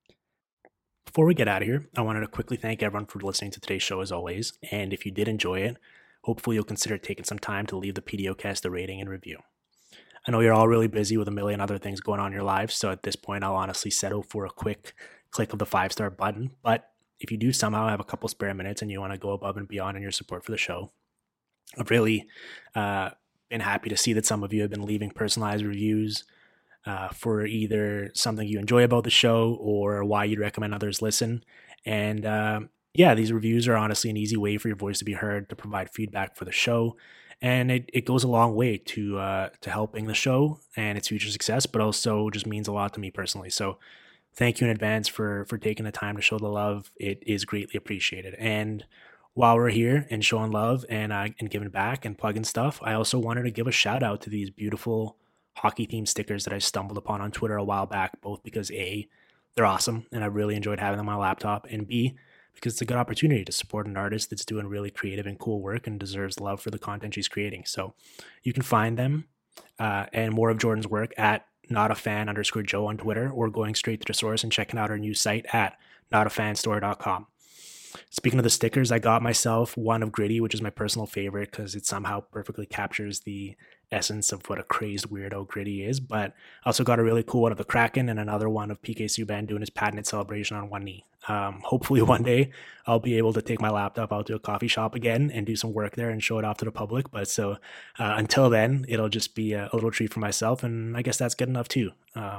Before we get out of here, I wanted to quickly thank everyone for listening to today's show as always. And if you did enjoy it, hopefully you'll consider taking some time to leave the PDOcast a rating and review. I know you're all really busy with a million other things going on in your lives, so at this point I'll honestly settle for a quick click of the 5-star button. But if you do somehow have a couple spare minutes and you want to go above and beyond in your support for the show, I've really been happy to see that some of you have been leaving personalized reviews for either something you enjoy about the show or why you'd recommend others listen. And these reviews are honestly an easy way for your voice to be heard, to provide feedback for the show. And it goes a long way to helping the show and its future success, but also just means a lot to me personally. So thank you in advance for taking the time to show the love. It is greatly appreciated. And while we're here and showing love and giving back and plugging stuff, I also wanted to give a shout out to these beautiful hockey themed stickers that I stumbled upon on Twitter a while back, both because A, they're awesome and I really enjoyed having them on my laptop, and B, because it's a good opportunity to support an artist that's doing really creative and cool work and deserves love for the content she's creating. So you can find them and more of Jordan's work at notafan_Joe on Twitter, or going straight to the source and checking out our new site at notafanstore.com. Speaking of the stickers, I got myself one of Gritty, which is my personal favorite because it somehow perfectly captures the essence of what a crazed weirdo Gritty is. But I also got a really cool one of the Kraken and another one of PK Subban doing his patented celebration on one knee. Hopefully one day I'll be able to take my laptop out to a coffee shop again and do some work there and show it off to the public. But so until then, it'll just be a little treat for myself, and I guess that's good enough too.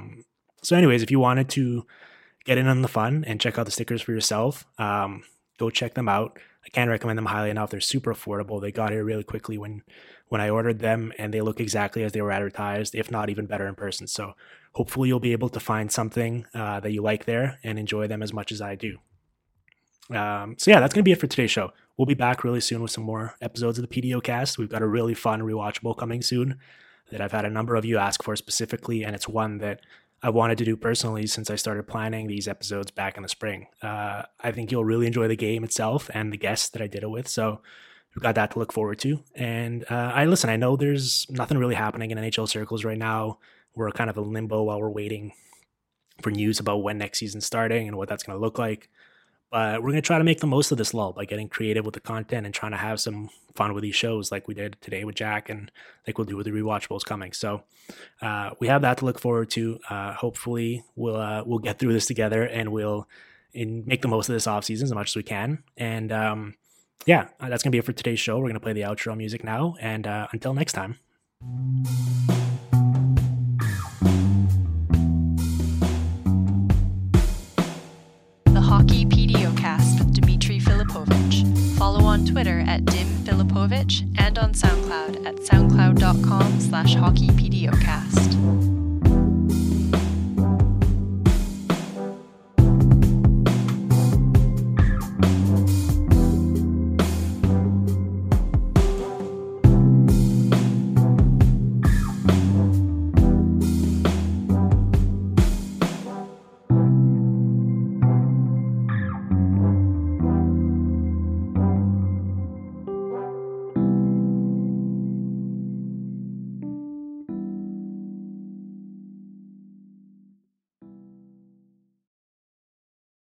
So anyways, if you wanted to get in on the fun and check out the stickers for yourself, go check them out. I can't recommend them highly enough. They're super affordable. They got here really quickly when I ordered them, and they look exactly as they were advertised, if not even better in person. So hopefully you'll be able to find something that you like there and enjoy them as much as I do. That's going to be it for today's show. We'll be back really soon with some more episodes of the PDOcast. We've got a really fun rewatchable coming soon that I've had a number of you ask for specifically, and it's one that I wanted to do personally since I started planning these episodes back in the spring. I think you'll really enjoy the game itself and the guests that I did it with, so we've got that to look forward to. And I know there's nothing really happening in NHL circles right now. We're kind of in limbo while we're waiting for news about when next season's starting and what that's going to look like. But we're going to try to make the most of this lull by getting creative with the content and trying to have some fun with these shows like we did today with Jack and like we'll do with the rewatchables coming. So we have that to look forward to. Hopefully we'll get through this together and we'll make the most of this off season as much as we can. And that's going to be it for today's show. We're going to play the outro music now. And until next time. Hockey PDOcast with Dmitry Filipovich. Follow on Twitter at DimFilipovich and on SoundCloud at soundcloud.com/hockeypdocast.